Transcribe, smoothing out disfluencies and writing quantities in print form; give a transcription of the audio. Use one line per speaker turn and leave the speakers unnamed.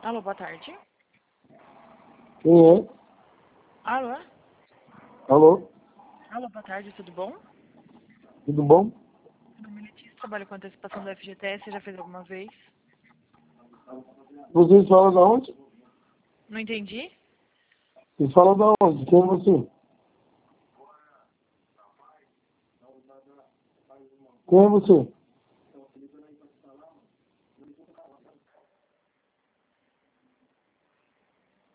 Alô, boa tarde.
Quem é?
Alô?
Alô?
Alô, boa tarde, tudo bom?
Tudo bom?
Meu nome é Letícia, trabalho com antecipação do FGTS, você já fez alguma vez?
Vocês falam da onde?
Não entendi?
Vocês falam da onde? Quem é você? Quem é você?